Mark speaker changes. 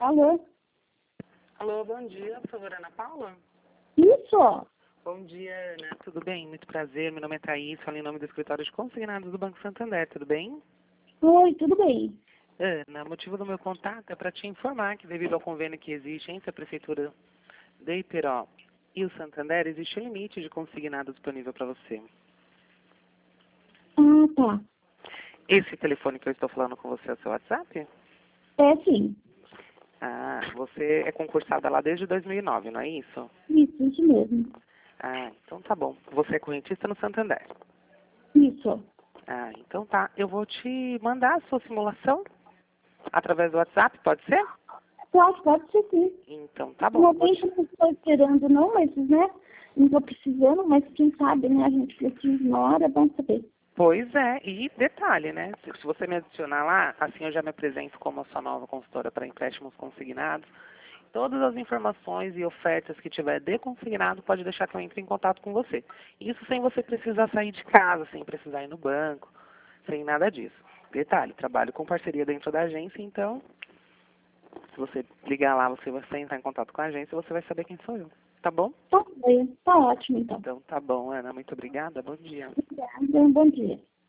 Speaker 1: Alô?
Speaker 2: Alô, bom dia, por favor, Ana Paula?
Speaker 1: Isso?
Speaker 2: Bom dia, Ana. Tudo bem? Muito prazer. Meu nome é Thaís, falo em nome do escritório de consignados do Banco Santander, tudo bem?
Speaker 1: Oi, tudo bem?
Speaker 2: Ana, o motivo do meu contato é para te informar que devido ao convênio que existe entre a Prefeitura de Iperó e o Santander, existe um limite de consignado disponível para você.
Speaker 1: Ah, tá.
Speaker 2: Esse telefone que eu estou falando com você é o seu WhatsApp?
Speaker 1: É sim.
Speaker 2: Ah, você é concursada lá desde 2009, não é isso?
Speaker 1: Isso mesmo.
Speaker 2: Ah, então tá bom. Você é correntista no Santander.
Speaker 1: Isso.
Speaker 2: Ah, então tá. Eu vou te mandar a sua simulação através do WhatsApp, pode ser?
Speaker 1: Pode ser sim.
Speaker 2: Então tá
Speaker 1: No
Speaker 2: bom.
Speaker 1: momento não estou esperando não, mas, né, não estou precisando, mas quem sabe, né, a gente precisa na hora, é bom saber.
Speaker 2: Pois é, e detalhe, né? Se você me adicionar lá, assim eu já me apresento como a sua nova consultora para empréstimos consignados. Todas as informações e ofertas que tiver de consignado, pode deixar que eu entre em contato com você. Isso sem você precisar sair de casa, sem precisar ir no banco, sem nada disso. Detalhe, trabalho com parceria dentro da agência, então, se você ligar lá, você vai entrar em contato com a agência, você vai saber quem sou eu. Tá bom?
Speaker 1: Tá bem, tá ótimo então.
Speaker 2: Então tá bom, Ana. Muito obrigada. Bom dia.
Speaker 1: Obrigada, bom dia.